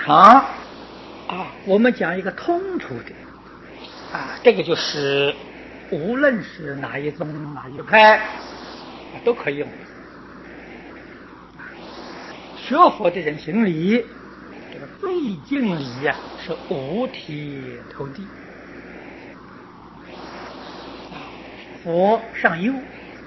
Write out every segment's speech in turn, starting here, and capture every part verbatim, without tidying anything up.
常啊，我们讲一个通途的啊，这个就是无论是哪一宗哪一派、啊、都可以用。学佛的人行礼，这个最敬礼呀、啊、是五体投地，佛上右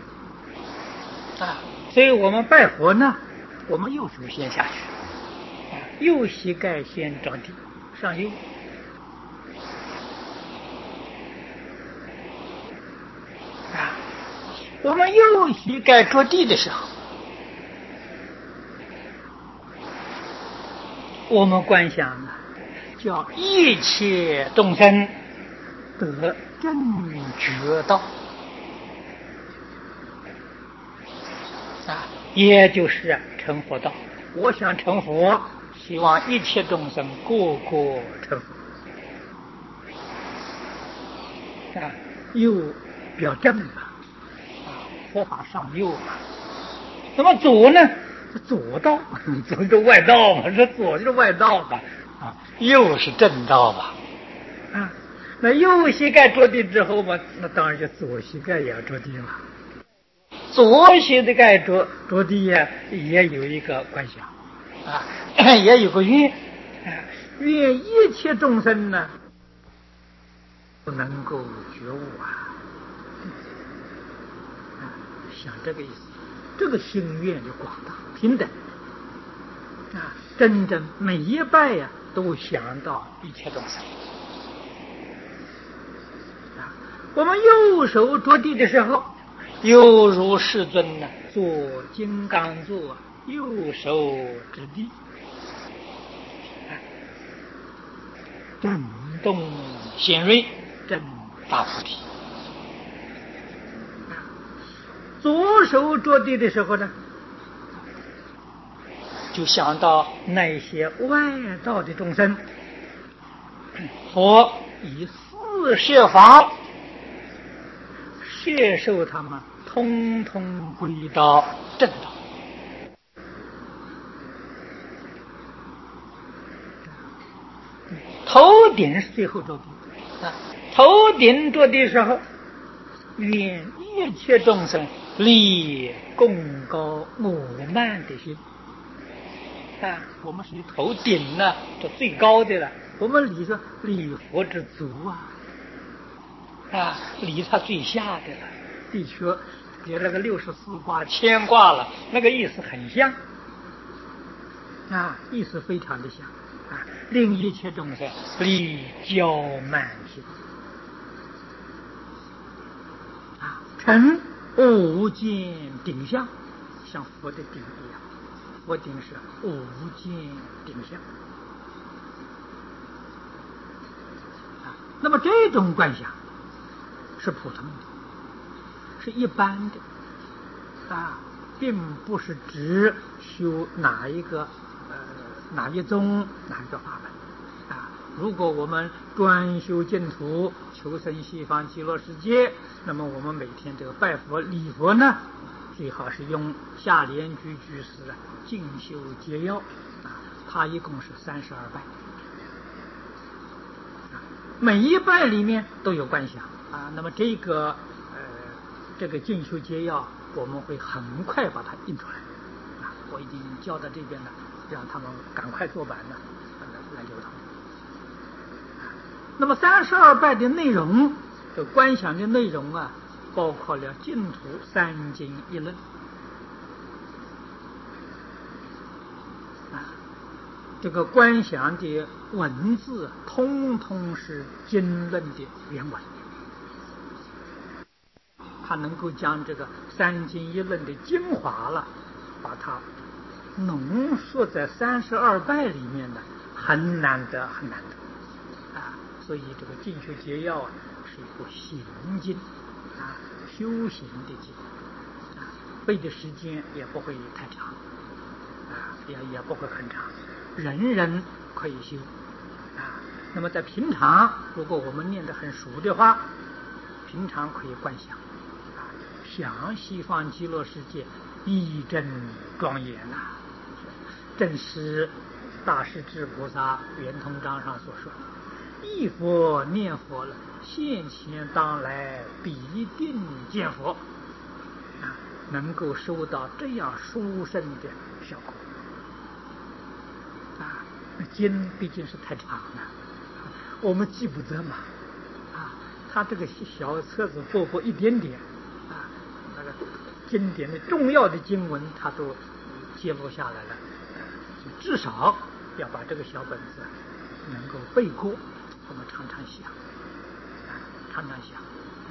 啊，所以我们拜佛呢，我们右手先下去，啊，右膝盖先着地，上右。啊，我们右膝盖着地的时候，我们观想呢，叫一切众生得正觉道。啊，也就是成佛道。我想成佛，希望一切众生个个成佛。啊，右表正嘛，啊，佛法上右嘛。那么左呢？是左道，左是外道嘛，这左就是外道嘛，啊，右是正道嘛。啊，那右膝盖着地之后嘛，那当然就左膝盖也要着地了。左膝的盖着着地呀，也有一个观想啊，也有个愿啊，愿一切众生呢不能够觉悟啊，啊，想这个意思，这个心愿就广大平等啊，真正每一拜呀、啊、都想到一切众生啊。我们右手着地的时候，犹如世尊呢，做金刚座，右手指地，震动显锐，证大菩提。左手着地的时候呢，就想到那些外道的众生，佛以四摄法摄受他们，通通归到正道。头顶是最后着地啊，头顶着地的时候，愿一切众生立贡高我慢的心啊，我们是头顶呢，这最高的了。我们礼说礼佛之足啊，啊，离他最下的了。的确，给那个六十四卦牵挂了，那个意思很像啊，意思非常的像啊。令一切众生离骄慢心啊，成无间顶相，像佛的顶一样，佛顶是无间顶相啊。那么这种观想是普通的，是一般的啊，并不是指修哪一个呃哪一宗哪一个法门啊。如果我们专修净土，求生西方极乐世界，那么我们每天这个拜佛礼佛呢，最好是用下联居居士啊净修节要啊，它一共是三十二拜，每一拜里面都有观想啊。那么这个呃这个净修节要，我们会很快把它印出来啊。我已经交到这边了，让他们赶快做版呢，来流通。那么三十二拜的内容，这观想的内容啊，包括了净土三经一论啊。这个观想的文字通通是经论的原文，它能够将这个三经一论的精华了，把它浓缩在三十二拜里面的，很难得很难得啊。所以这个净修节要啊，是一部行经啊，修行的经啊，背的时间也不会太长啊，也也不会很长，人人可以修啊。那么在平常，如果我们念得很熟的话，平常可以观想啊，想西方极乐世界一真庄严呐、啊，正是大势至菩萨圆通章上所说，忆佛念佛了，现前当来必定见佛，啊，能够收到这样殊胜的效果。啊，经毕竟是太长了，我们记不得嘛。啊，他这个小册子薄薄一点点，啊，那个经典的重要的经文他都记录下来了，至少要把这个小本子能够背过，我们常常想，啊，常常想。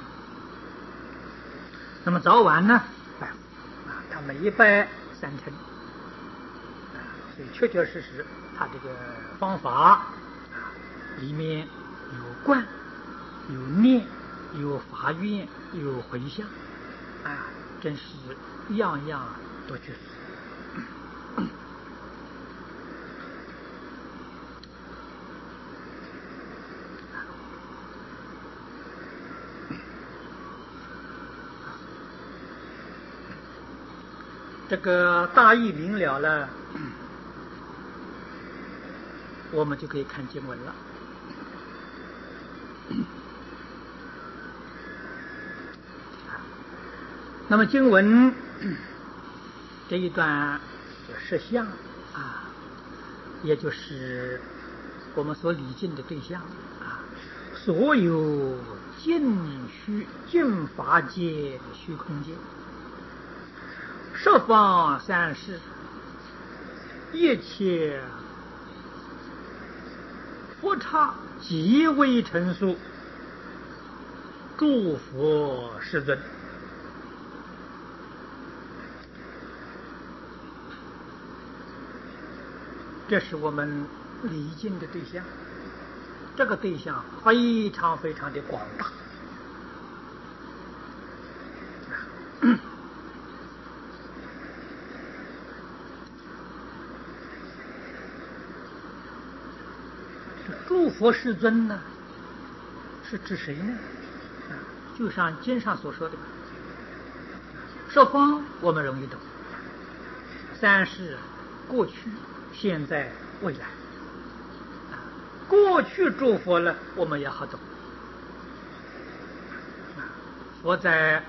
那么早晚呢，拜佛啊，他每一拜三称，啊，所以确确实实，他这个方法啊，里面有观、有念、有法愿、有回向，啊，真是样样都具足。这个大意明了了，我们就可以看经文了。那么经文这一段实相啊，也就是我们所理尽的对象啊，所有尽虚尽法界虚空界，十方三世一切佛刹极为成熟，诸佛世尊。这是我们礼敬的对象，这个对象非常非常的广大。诸佛世尊呢，是指谁呢？啊，就像经上所说的，十方我们容易懂，三世过去、现在、未来。啊，过去诸佛呢，我们也好懂。啊，佛在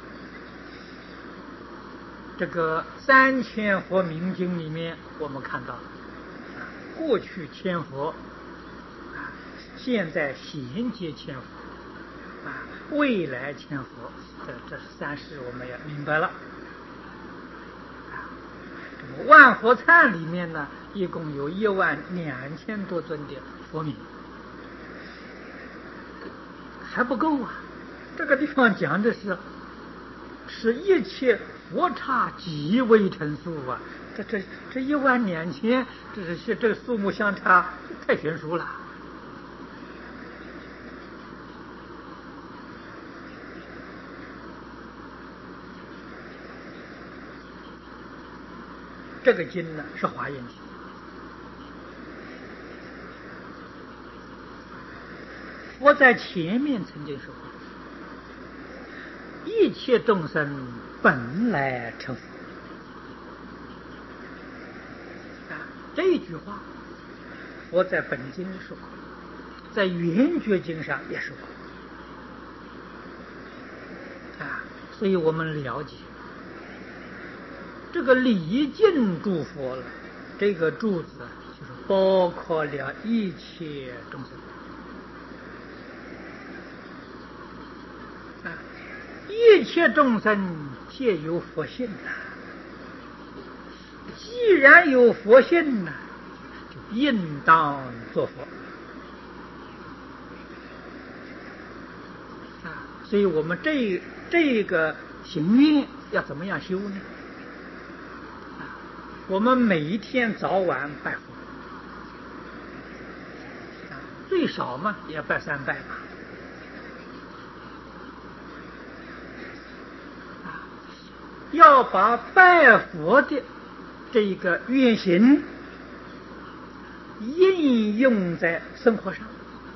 这个三千佛明经里面，我们看到，啊，过去千佛。现在贤劫千佛，啊，未来千佛，这这三世我们也明白了。啊，这个万佛忏里面呢，一共有一万两千多尊的佛名，还不够啊！这个地方讲的是，是一切佛刹极为成熟啊！这这这一万两千，这是这个数目相差太悬殊了。这个经呢是华严经，佛在前面曾经说过，一切众生本来成佛。啊，这一句话，佛在本经里说过，在圆觉经上也说过。啊，所以我们了解。这个礼敬诸佛了，这个诸字就是包括了一切众生啊，一切众生皆有佛性啊。既然有佛性呢，就应当做佛啊。所以我们这这个行愿要怎么样修呢？我们每一天早晚拜佛，啊，最少嘛也要拜三拜吧，啊，要把拜佛的这个愿行应用在生活上。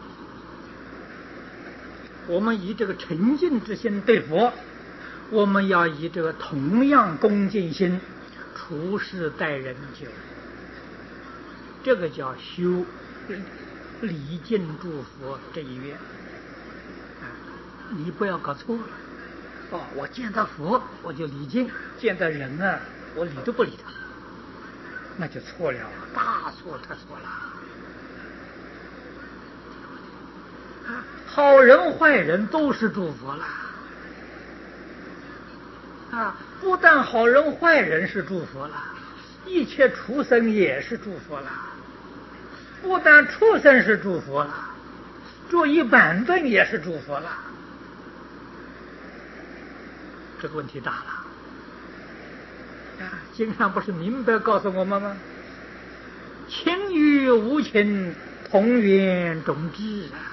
我们以这个诚敬之心对佛，我们要以这个同样恭敬心处事待人接物。 这个叫修礼敬祝福这一愿啊，你不要搞错了。哦，我见到佛我就礼敬，见到人啊我理都不理他，那就错了，大错特错了。啊，好人坏人都是祝福了。啊，不但好人坏人是祝福了，一切畜生也是祝福了。不但畜生是祝福了，坐一板凳也是祝福了。这个问题大了。啊，经上不是明白告诉我们吗？情与无情，同源种智啊。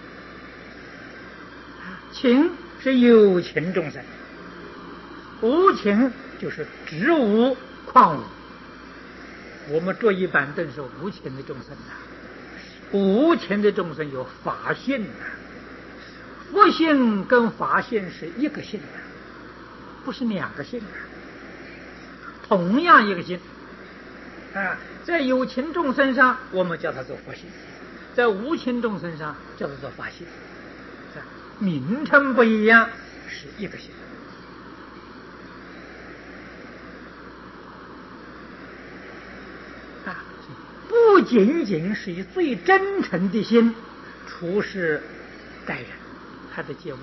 情是有情众生，无情就是植物矿物。我们坐一板凳是无情的众生啊，无情的众生有法性啊，佛性跟法性是一个性啊，不是两个性啊，同样一个性啊。在有情众生上，我们叫它做佛性；在无情众生上，叫它做法性。名称不一样，是一个性。啊，不仅仅是以最真诚的心处事待人，还得借物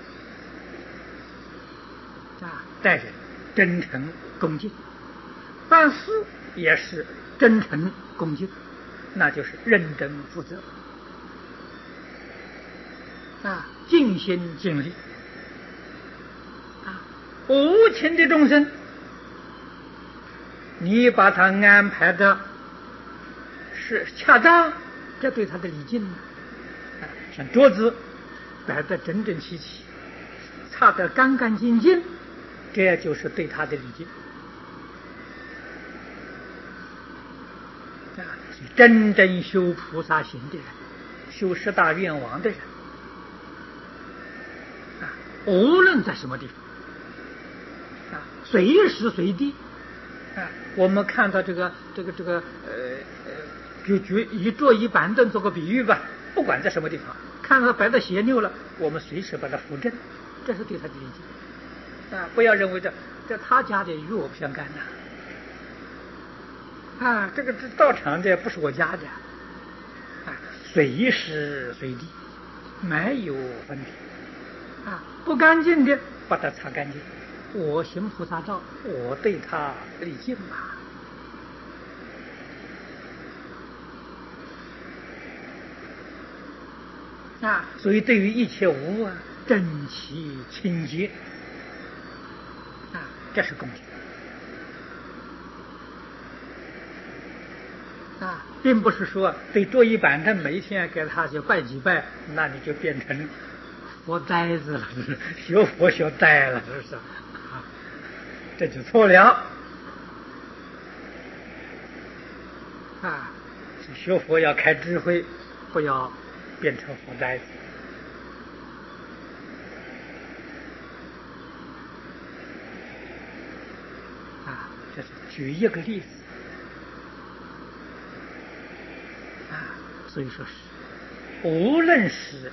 啊，待人真诚恭敬，办事也是真诚恭敬，那就是认真负责啊，尽心尽力啊。无情的众生，你把他安排的是恰当，这对他的礼敬啊，像桌子摆得整整齐齐，擦得干干净净，这就是对他的礼敬啊。真正修菩萨行的人，修十大愿王的人啊，无论在什么地方啊，随时随地啊，我们看到这个这个这个呃呃，就举以坐一板凳做个比喻吧，不管在什么地方，看到摆的斜扭了，我们随时把它扶正，这是对他的理解啊！不要认为这这他家的与我不相干呐啊，这个这道场这不是我家的啊，随时随地没有问题啊，不干净的把它擦干净。我行菩萨道，我对他礼敬嘛啊，所以对于一切物啊，整齐清洁啊，这是恭敬啊，并不是说对坐一板凳每一天给他就拜几拜，那你就变成佛呆子了，学佛学呆了，是不是啊？这就错了啊！学佛要开智慧，不要变成佛呆子啊！这是举一个例子啊，所以说是无论是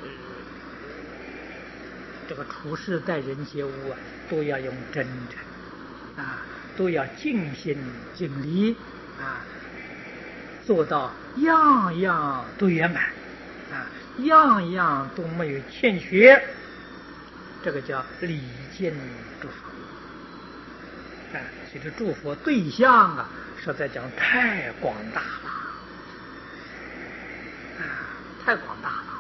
这个处事待人接物啊，都要用真诚啊，都要尽心尽力啊，做到样样都圆满啊，样样都没有欠缺，这个叫礼敬祝福啊。所以这祝福对象啊，实在讲太广大了啊，太广大了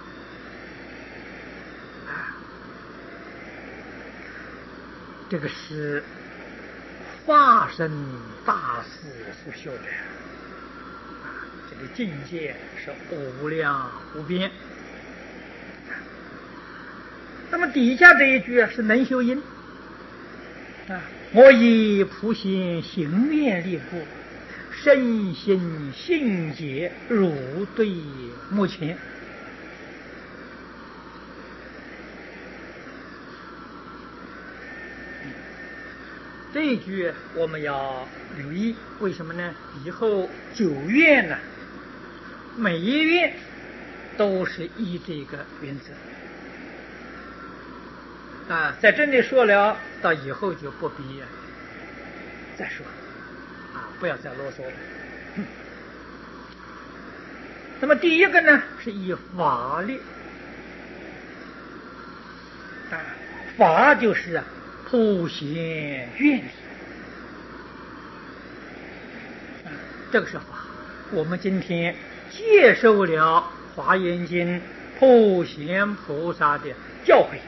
啊。这个是化身大士所修的啊，这个境界是无量无边。那么底下这一句啊，是能修因啊，我以普贤行愿力故，身心信解如对目前。 这一句我们要留意，为什么呢？以后九愿呢，每一愿都是依这个原则啊，在这里说了，到以后就不必再说啊，不要再啰嗦了。那么第一个呢，是以法律啊，法就是啊普贤愿力啊，这个是法。我们今天接受了华严经普贤菩萨的教诲，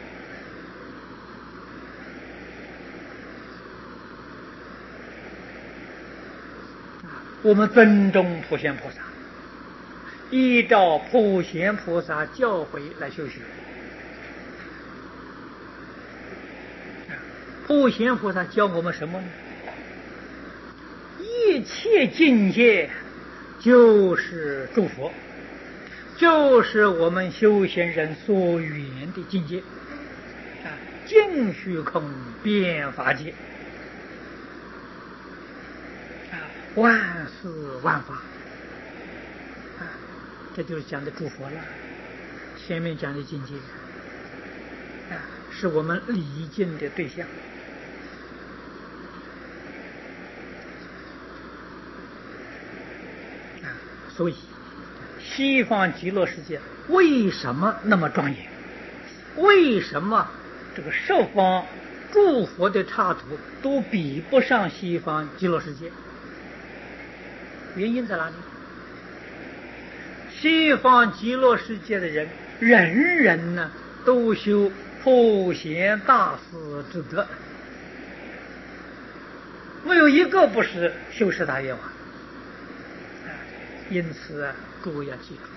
我们尊重普贤菩萨，依照普贤菩萨教诲来修学。普贤菩萨教我们什么呢？一切境界就是诸佛，就是我们修行人所缘的境界啊，尽虚空遍法界啊，万事万法啊，这就是讲的诸佛了。前面讲的境界啊，是我们礼敬的对象啊，所以西方极乐世界为什么那么庄严？为什么这个十方诸佛的刹土都比不上西方极乐世界？原因在哪里？西方极乐世界的人，人人呢都修普贤大士之德，没有一个不是修十大愿望。因此啊，诸位要记住，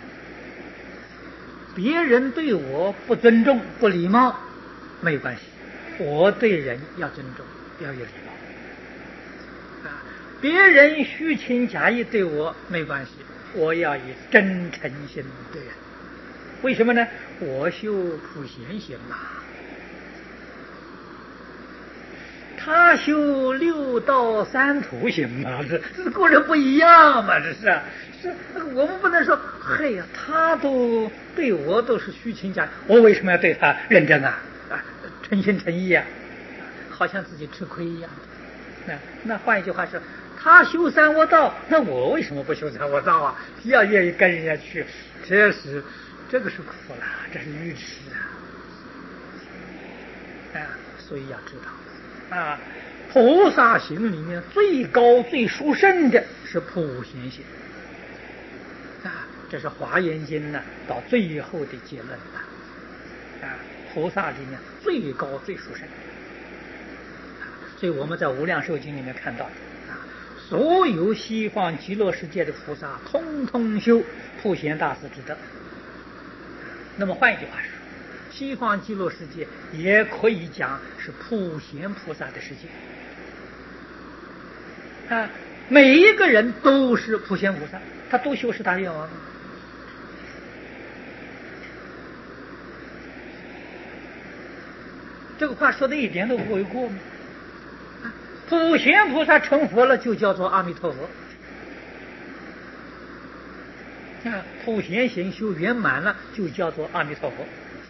别人对我不尊重、不礼貌没有关系，我对人要尊重，要有礼貌啊。别人虚情假意对我没关系，我要以真诚心对人。为什么呢？我修普贤行嘛，他修六道三途行嘛，这这个人不一样嘛，这是是我们不能说，嘿呀，他都对我都是虚情假意，我为什么要对他认真啊？啊，诚心诚意啊，好像自己吃亏一样。那那换一句话说，他修三窝道，那我为什么不修三窝道啊？要愿意跟人家去，这是这个是苦了，这是愚痴啊！啊，所以要知道啊，菩萨行里面最高最殊胜的是普贤行啊，这是华严经呢到最后的结论了啊，菩萨里面最高最殊胜。所以我们在无量寿经里面看到啊，所有西方极乐世界的菩萨通通修普贤大士之德。那么换一句话说，西方极乐世界也可以讲是普贤菩萨的世界啊，每一个人都是普贤菩萨，他都修十大愿望。这个话说的一点都不为过吗？普贤菩萨成佛了，就叫做阿弥陀佛啊！普贤行修圆满了，就叫做阿弥陀佛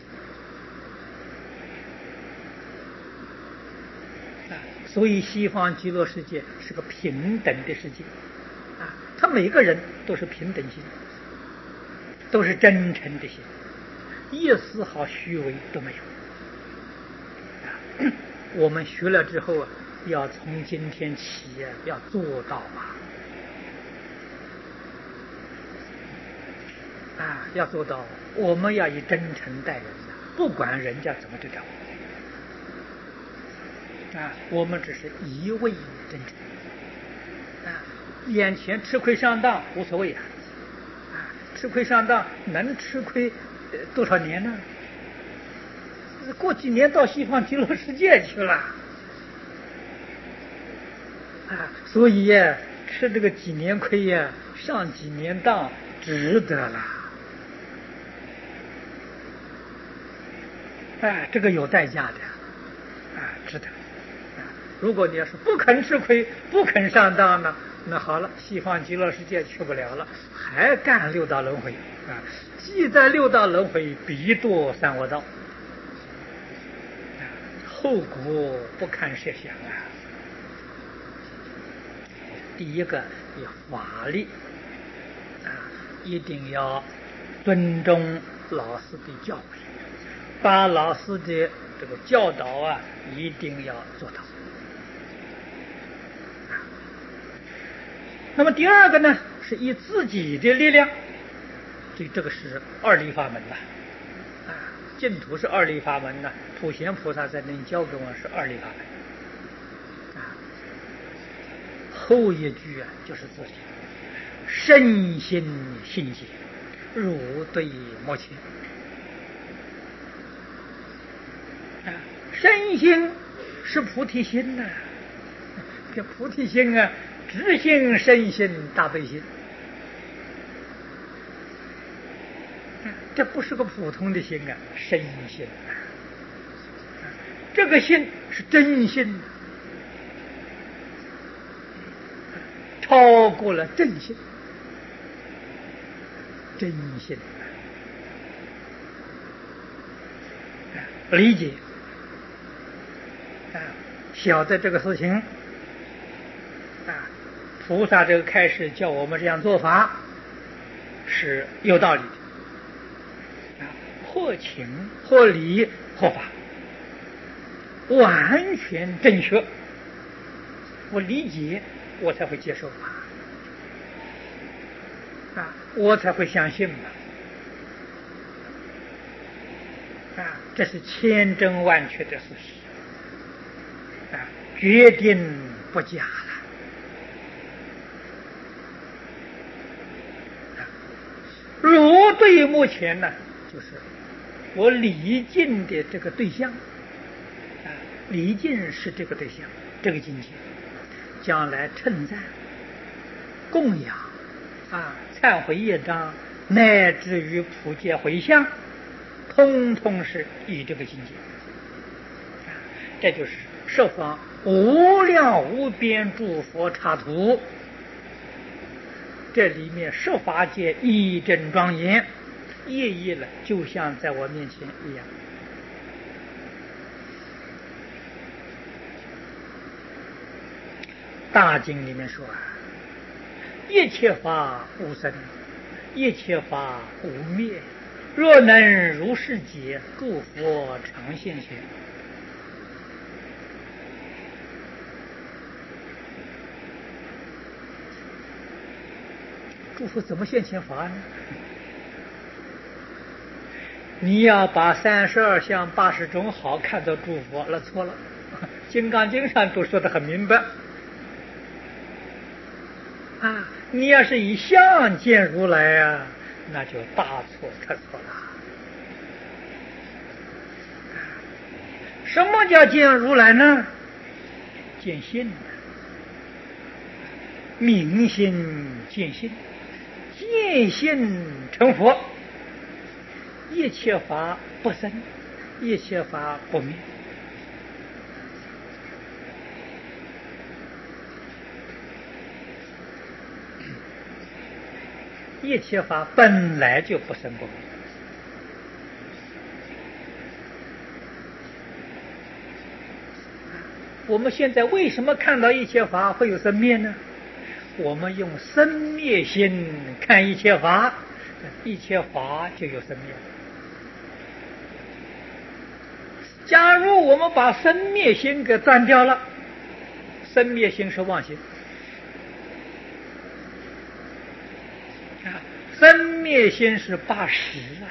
啊！所以西方极乐世界是个平等的世界啊，他每个人都是平等心，都是真诚的心，一丝毫虚伪都没有啊！我们学了之后啊，要从今天起要做到啊！啊，要做到，我们要以真诚待人的，不管人家怎么对待我啊，我们只是一味真诚啊，眼前吃亏上当无所谓啊，啊，吃亏上当能吃亏多少年呢？过几年到西方极乐世界去了啊，所以呀，吃这个几年亏呀，上几年当值得了。哎，这个有代价的，啊，值得，啊， 如果你要是不肯吃亏，不肯上当呢，那好了，西方极乐世界去不了了，还干六道轮回啊！既在六道轮回，必堕三恶道，后果不堪设想啊！第一个以法律啊，一定要尊重老师的教诲，把老师的这个教导啊，一定要做到。那么第二个呢，是以自己的力量，所以这个是二力法门呐，啊，净土是二力法门呐，普贤菩萨在那里教给我们是二力法门，啊，后一句啊就是这里，身心信解，如对目前，啊，身心是菩提心呐，这菩提心啊。直心、身心、大悲心，这不是个普通的心啊，身心啊，这个心是真心，超过了正心，真心理解啊，晓得这个事情啊。菩萨这个开示叫我们这样做法是有道理的，啊，或情或理或法，完全正确。我理解，我才会接受嘛，啊，我才会相信嘛，啊，这是千真万确的事实，啊，决定不假了。如对目前呢，就是我礼敬的这个对象，啊，礼敬是这个对象，这个境界，将来称赞、供养，啊，忏悔业障，乃至于普界回向，通通是以这个境界，啊，这就是十方无量无边诸佛刹土。这里面十法界一真庄严，业意了，就像在我面前一样。大经里面说啊，一切法无生，一切法无灭，若能如是解，诸佛常现前。诸佛怎么现前法呢？你要把三十二相八十种好看作诸佛，那错了。金刚经上都说得很明白啊！你要是以相见如来啊，那就大错特错了。什么叫见如来呢？见性，明心见性，见性成佛。一切法不生，一切法不灭。一切法本来就不生不灭。我们现在为什么看到一切法会有生灭呢？我们用生灭心看一切法，一切法就有生灭。假如我们把生灭心给断掉了，生灭心是妄心啊，生灭心是八识啊，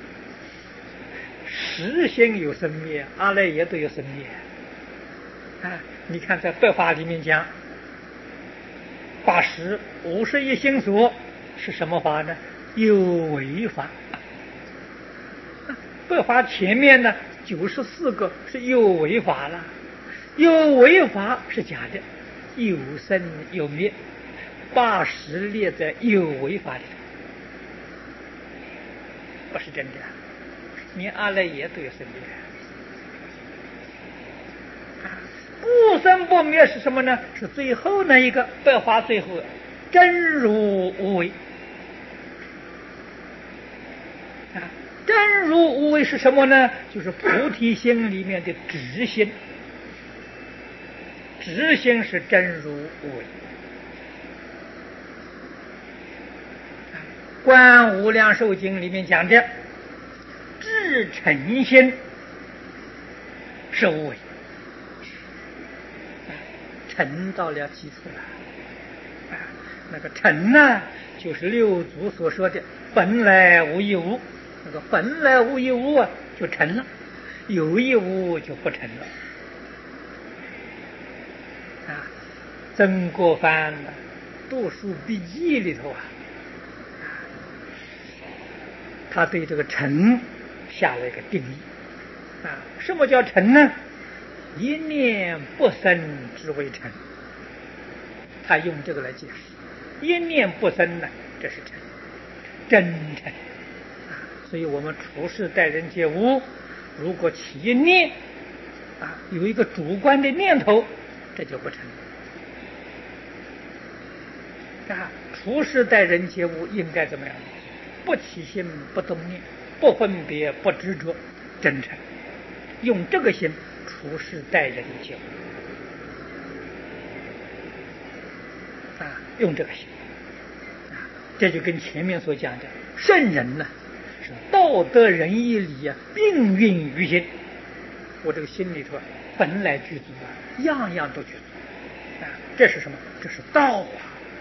识心有生灭，阿赖耶都有生灭啊。你看在白话里面讲，八识五十一心所是什么法呢？有为法。白话前面呢九十四个是有为法了，有为法是假的，有生有灭，八识列在有为法里，不是真的。连阿赖耶都有生灭， 不生不灭是什么呢？是最后那一个白话最后真如无为啊！真如无为是什么呢？就是菩提心里面的直心，直心是真如无为。观无量寿经里面讲的至诚心是无为，诚到了基础了。那个诚呢，就是六祖所说的本来无一物，那个本来无一物啊，就成了；有一物就不成了。啊，曾国藩读书笔记里头啊，他对这个诚下了一个定义啊，什么叫诚呢？一念不生之为诚，他用这个来解释，一念不生呢，这是诚，真诚啊。所以我们处事待人接物，如果起一念啊，有一个主观的念头，这就不成啊。处事待人接物应该怎么样？不起心，不动念，不分别，不执着，真诚，用这个心处事待人接物啊，用这个心啊，这就跟前面所讲的圣人呢，是道德仁义礼啊，并运于心。我这个心里头本来具足啊，样样都具足啊，这是什么？这是道啊，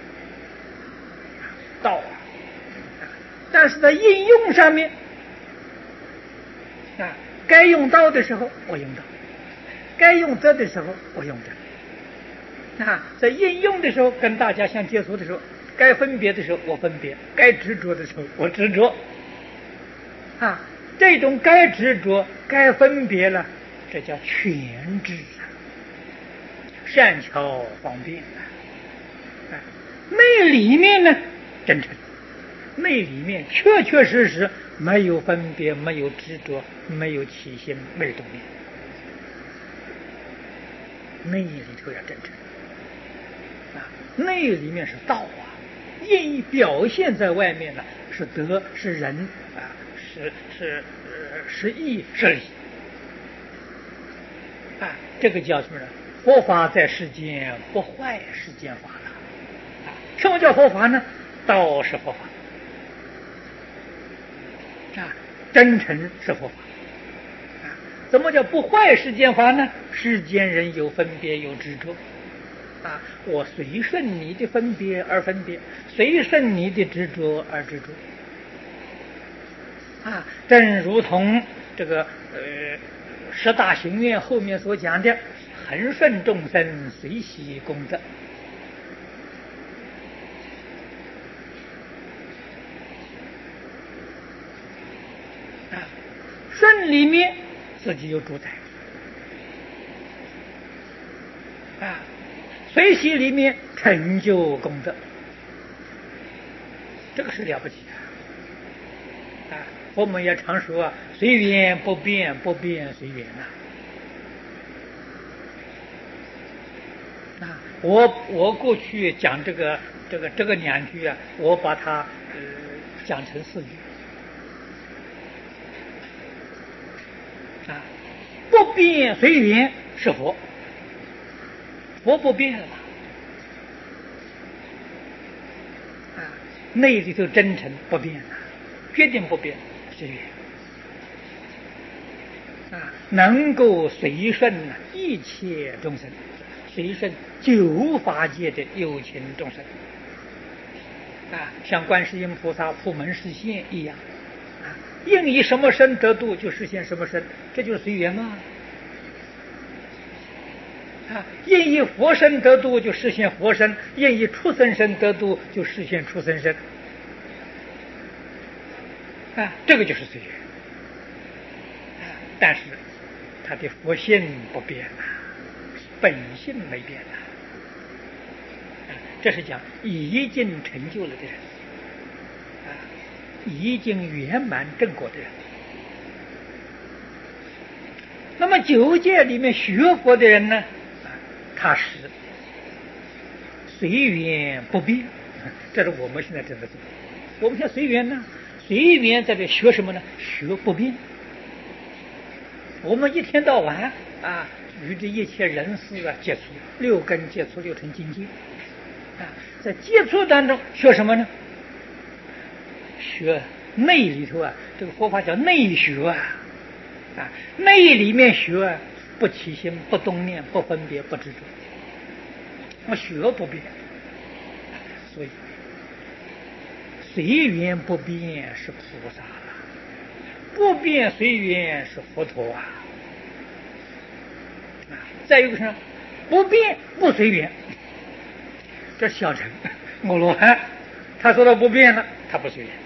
道啊。但是在应用上面啊，该用道的时候我用道，该用德的时候我用德啊。在应用的时候跟大家相接触的时候，该分别的时候我分别，该执着的时候我执着啊。这种该执着该分别了，这叫全知啊，善巧方便啊。那里面呢，真诚，那里面确确实实没有分别，没有执着，没有起心，没有动念，那里头要真诚啊，那里面是道啊，因表现在外面呢，是德，是仁啊，是是呃是义，是礼啊，这个叫什么呢？佛法在世间不坏世间法了啊。什么叫佛法呢？道是佛法啊，真诚是佛法啊。怎么叫不坏世间法呢？世间人有分别，有执着啊，我随顺你的分别而分别，随顺你的执着而执着啊。正如同这个呃十大行愿后面所讲的，恒顺众生，随喜功德啊。顺里面自己有主宰啊，随喜里面成就功德，这个是了不起啊！啊，我们也常说啊，随缘不变，不变随缘呐。啊，我我过去讲这个这个这个两句啊，我把它呃讲成四句啊，不变随缘是佛。佛不变了啊，内里头真诚不变了，决定不变是缘啊，能够随顺一切众生，随顺九法界的有情众生啊，像观世音菩萨普门示现一样啊，应以什么身得度就实现什么身，这就是随缘嘛。啊，应以佛身得度就实现佛身，应以畜生身得度就实现畜生身啊，这个就是随缘啊。但是他的佛性不变啊，本性没变啊。啊，这是讲已经成就了的人啊，已经圆满正果的人。那么九界里面学佛的人呢？ 它是随缘不变，这是我们现在正在做。我们现在随缘呢，随缘在这学什么呢？学不变。我们一天到晚啊，与这一切人事啊接触，六根接触，六尘境界啊，在接触当中学什么呢？学内里头啊，这个佛法叫内学啊，啊，内里面学啊，不起心，不动念，不分别，不执着，我学不变，所以随缘不变是菩萨了，不变随缘是佛陀啊。再有个什么？不变不随缘，这小乘阿罗汉，他说他不变了，他不随缘。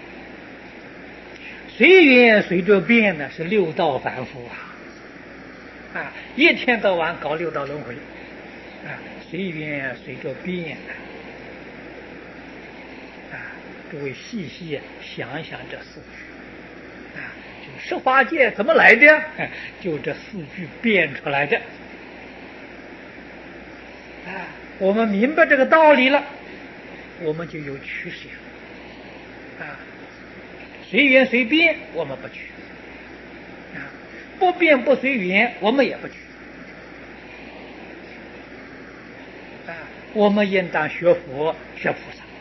随缘随着变呢，是六道凡夫啊，啊，一天到晚搞六道轮回，啊，随缘随着变啊，诸位细细想想这四句，啊，就十法界怎么来的？就这四句变出来的。啊，我们明白这个道理了，我们就有取舍啊。随缘随变我们不取啊，不变不随缘我们也不取啊。我们应当学佛学菩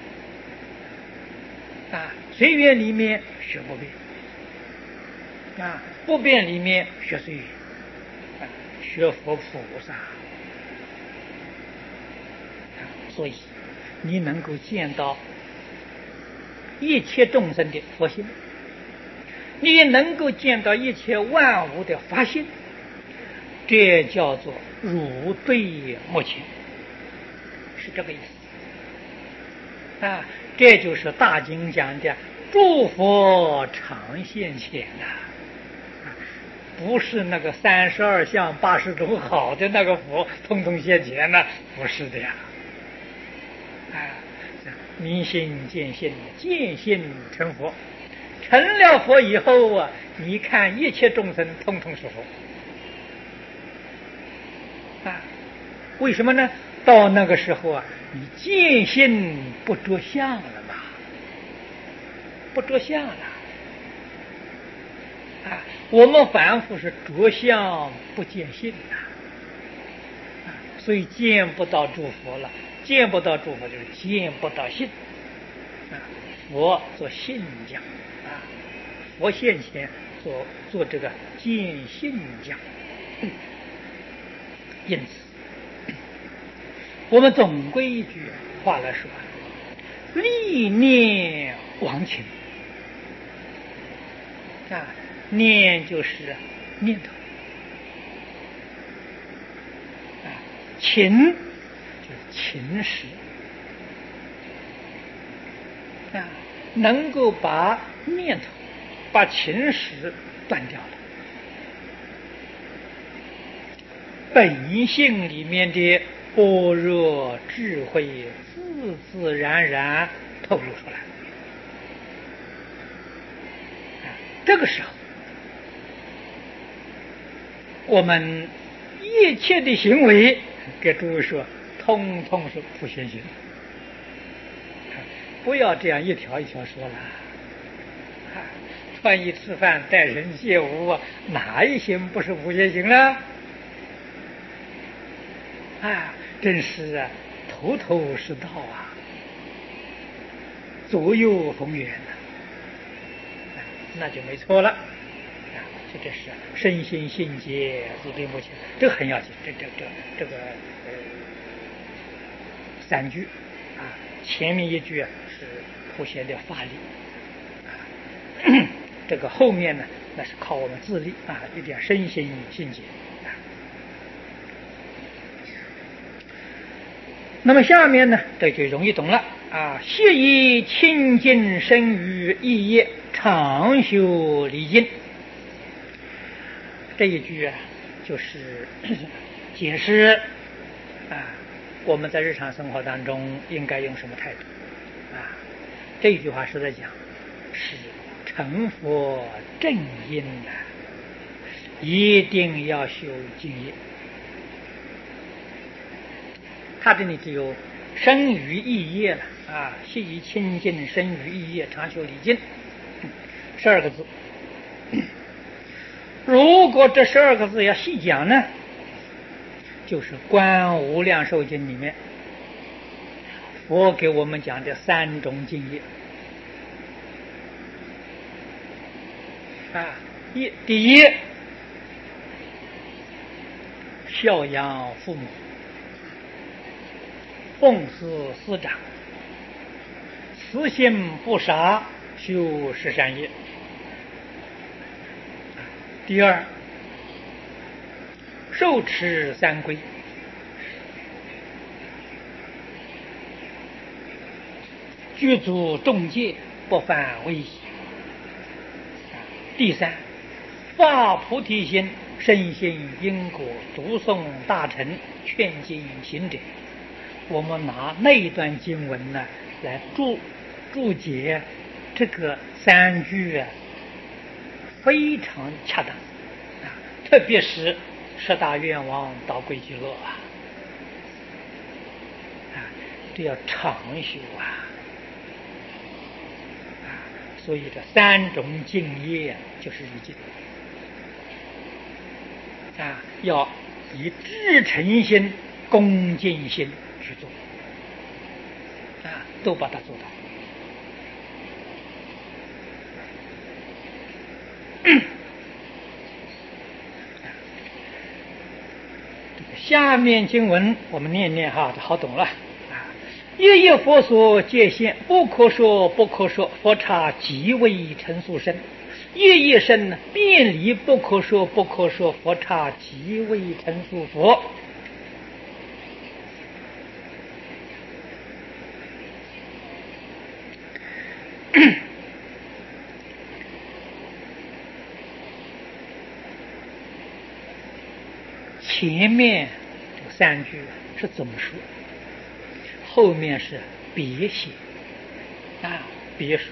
萨啊，随缘里面学不变啊，不变里面学随缘啊，学佛菩萨。所以你能够见到一切众生的佛性，你也能够见到一切万物的法性，这叫做如对目前，是这个意思啊。这就是大经讲的诸佛常现前呐、啊，不是那个三十二相八十种好的那个佛通通现前呢，不是的呀。啊，明心见性，见性成佛，成了佛以后啊，你看一切众生通通是佛啊。为什么呢？到那个时候啊，你见性不着相了嘛，不着相了啊。我们凡夫是着相不见性的啊，所以见不到诸佛了。见不到诸佛就是见不到性啊，佛做性讲啊，佛现前做做这个见性讲，因此我们总归一句话来说，立念忘情啊，念就是念头啊，情情识啊，能够把念头、把情识断掉了，本性里面的般若智慧自自然然透露出来。啊，这个时候，我们一切的行为，给诸位说，通通是普贤行，不要这样一条一条说了。啊，穿衣吃饭待人接物，哪一行不是普贤行呢？啊，真是啊，头头是道啊，左右逢源呐、啊，那就没错了。啊，这这是身心性结自对目前，这个很要紧。这这这这个呃三句啊，前面一句是普贤的法力啊，这个后面呢，那是靠我们自力啊，一点身心性结。那么下面呢，这就容易懂了啊！谢以清净身语意业，常修离境。这一句啊，就是解释啊，我们在日常生活当中应该用什么态度啊？这一句话是在讲，是成佛正因的，一定要修净业。 他这里只有生于意业了啊，系于清净，生于意业，常修礼敬，十二个字。如果这十二个字要细讲呢，就是《观无量寿经》里面佛给我们讲的三种敬业啊，一第一，孝养父母，奉事师长，慈心不杀，修十善业。第二，受持三规，具足众戒，不犯威仪。第三，发菩提心，深信因果，读诵大乘，劝进行者。我们拿那一段经文呢来注注解这个三句啊，非常恰当啊，特别是十大愿望到归极乐啊，啊，这要常修啊，啊，所以这三种敬业就是一敬啊，要以至诚心、恭敬心去做啊，都把它做到。下面经文我们念念哈，好懂了啊！夜夜佛所界限，不可说不可说，佛刹即为成宿身。夜夜生遍离，不可说不可说，佛刹即为成宿佛。前面这三句是总说，后面是别写啊，别说。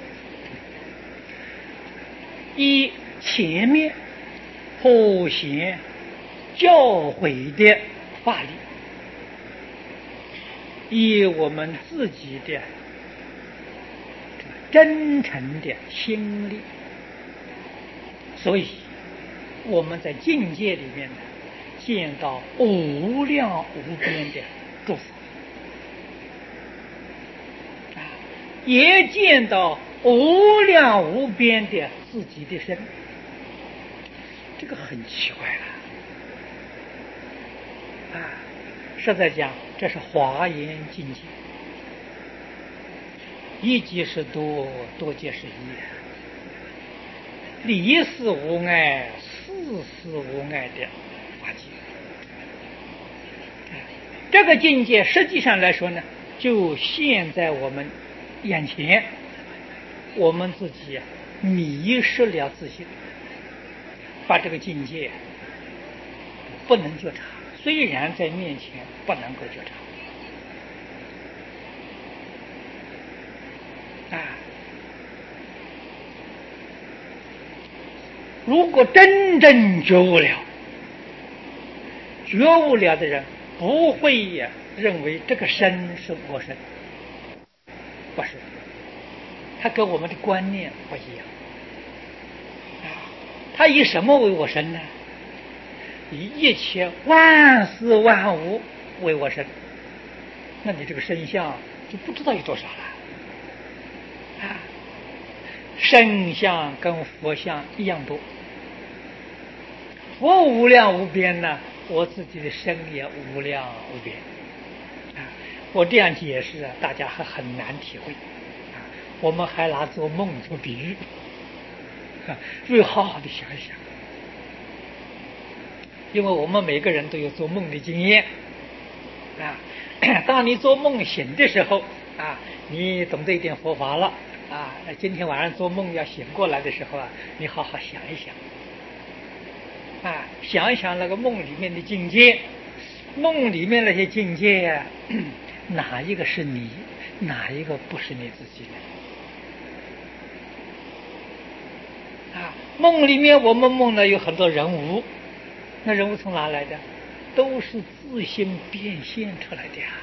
一前面普贤教诲的法力，以我们自己的真诚的心力，所以我们在境界里面呢，见到无量无边的祝福啊，也见到无量无边的自己的身，这个很奇怪了啊！实在讲，这是华严境界，一即是多，多即是一，离事无碍，事事无碍的法界。这个境界实际上来说呢，就现在我们眼前，我们自己迷失了自信，把这个境界不能觉察，虽然在面前不能够觉察啊。如果真正觉悟了，觉悟了的人不会呀认为这个身是我身，不是，他跟我们的观念不一样啊。他以什么为我身呢？以一切万事万物为我身，那你这个身相就不知道有多少了啊。身相跟佛相一样多，佛无量无边呢，我自己的身也无量无边啊。我这样解释啊，大家还很难体会啊。我们还拿做梦做比喻啊，所以好好的想一想，因为我们每个人都有做梦的经验啊。当你做梦醒的时候啊，你懂得一点佛法了啊，今天晚上做梦要醒过来的时候啊，你好好想一想啊，想一想那个梦里面的境界，梦里面那些境界啊，哪一个是你，哪一个不是你自己的啊？梦里面我们梦呢有很多人物，那人物从哪来的？ 都是自心变现出来的呀。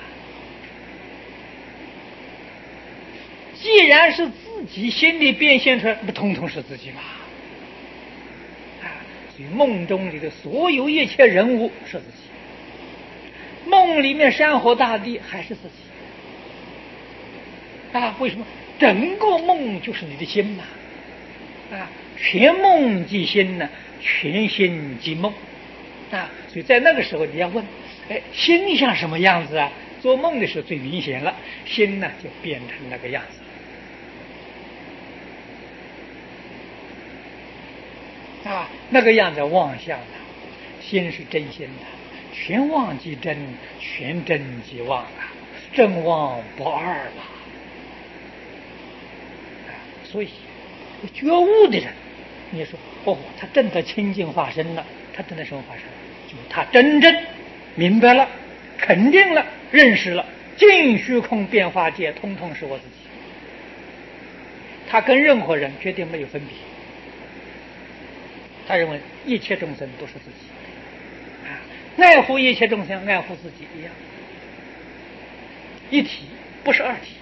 既然是自己心里变现出来，不通通是自己吗？啊，所以梦中里的所有一切人物是自己，梦里面山河大地还是自己。啊，为什么？整个梦就是你的心嘛。啊，全梦即心呢，全心即梦。啊，所以在那个时候你要问，哎，心像什么样子啊？做梦的时候最明显了，心呢就变成那个样子。啊，那个样子妄想的，心是真心的，全妄即真，全真即妄啊，真妄不二了。啊，所以觉悟的人，你说哦，他真的清净化身了，他真的什么化身？就是他真正明白了，肯定了，认识了，尽虚空变化界，通通是我自己。他跟任何人绝对没有分别。他认为一切众生都是自己，啊，爱护一切众生，爱护自己一样，一体不是二体。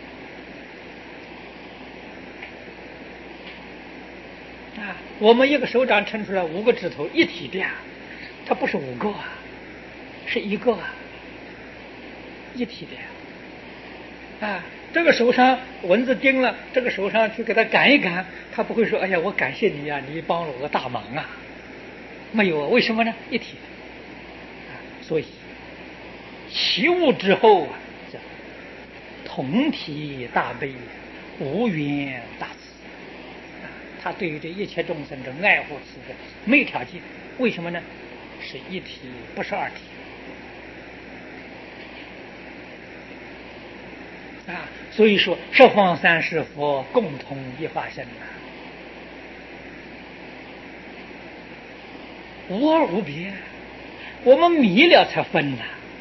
啊，我们一个手掌伸出来五个指头，一体的呀，它不是五个啊，是一个啊，一体的呀。啊，这个手上蚊子叮了，这个手上去给它赶一赶，他不会说哎呀我感谢你呀、啊，你帮了我个大忙啊，没有啊，为什么呢？一体的。啊，所以起悟之后啊，叫同体大悲，无缘大慈。啊，他对于这一切众生的爱护慈悲没有条件，为什么呢？是一体，不是二体。啊，所以说十方三世佛共同一化身啊，无二无别。我们迷了才分呐。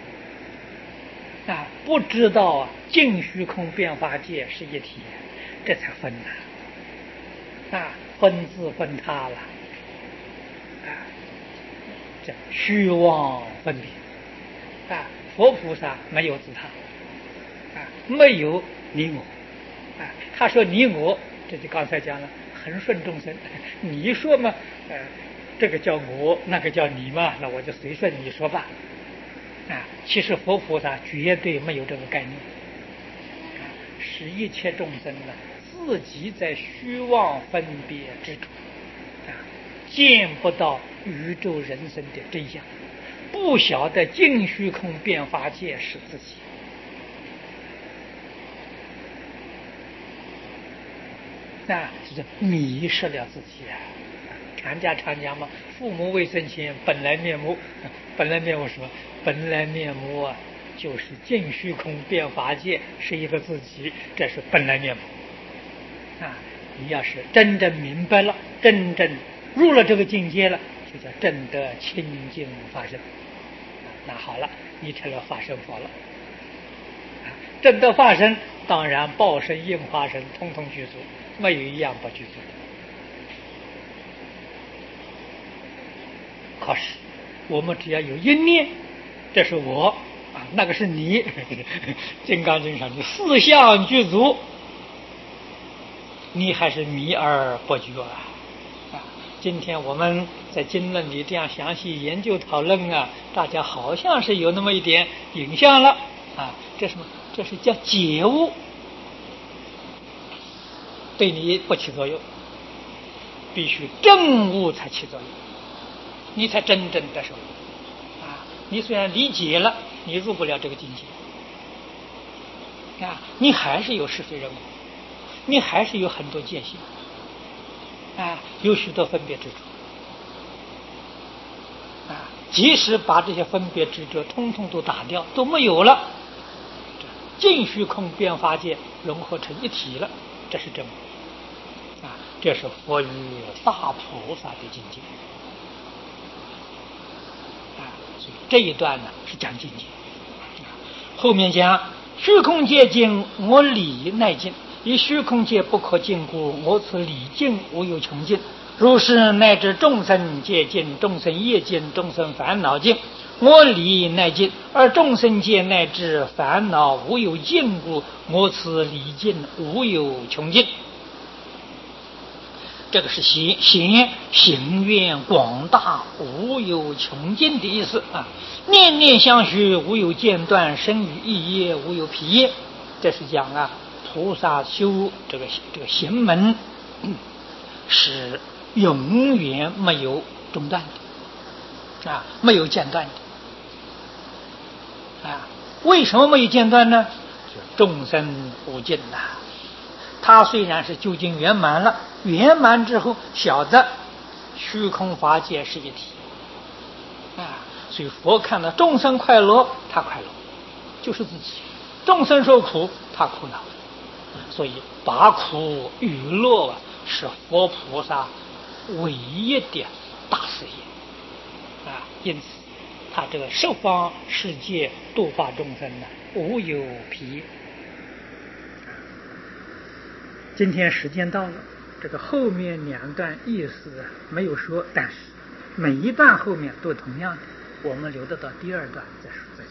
啊，不知道啊，尽虚空变化界是一体，这才分呐。啊，分自分他了。啊，这虚妄分别。啊，佛菩萨没有自他。啊，没有你我。啊，他说你我，这就刚才讲了，恒顺众生。你说嘛，呃，这个叫我，那个叫你嘛，那我就随顺你说吧。啊，其实佛菩萨绝对没有这个概念。啊，使一切众生呢，自己在虚妄分别之中，啊，见不到宇宙人生的真相，不晓得尽虚空变化界是自己。那就是迷失了自己啊！禅家常讲嘛，父母未生前本来面目，本来面目什么？本来面目啊，就是尽虚空变法界是一个自己，这是本来面目啊！你要是真正明白了，真正入了这个境界了，就叫真得清净法身。那好了，你成了法身佛了。真得法身，当然报身、应化身通通具足，没有一样不具足的。可是我们只要有一念，这是我啊，那个是你。金刚经上的四相具足，你还是迷而不觉啊！啊，今天我们在经论里这样详细研究讨论啊，大家好像是有那么一点影像了啊，这什么？这是叫解悟，对你不起作用，必须证悟才起作用，你才真正得受啊！你虽然理解了，你入不了这个境界啊，你还是有是非人我，你还是有很多界限啊，有许多分别执着啊。即使把这些分别执着通通都打掉，都没有了，尽虚空变法界融合成一体了，这是真悟啊！这是佛与大菩萨的境界啊！所以这一段呢是讲境界，后面讲虚空界尽，我理乃尽以虚空界不可禁故，我此理尽无有穷尽。如是乃至众生界尽，众生业尽，众生烦恼尽，我理乃尽，而众生界乃至烦恼无有尽故，我此理尽无有穷尽。这个是显显行愿广大无有穷尽的意思啊！念念相续无有间断，生于意业无有疲业。这是讲啊，菩萨修这个这个行门、嗯、是永远没有中断的啊，没有间断的啊。为什么没有间断呢？众生无尽呐、啊。他虽然是究竟圆满了，圆满之后晓得虚空法界是一体啊，所以佛看到众生快乐，他快乐，就是自己；众生受苦，他苦恼。所以把苦与乐是佛菩萨唯一的大事业啊，因此他这个十方世界度化众生呢，无有疲。今天时间到了，这个后面两段意思没有说，但是每一段后面都同样的，我们留得到第二段再说再讲。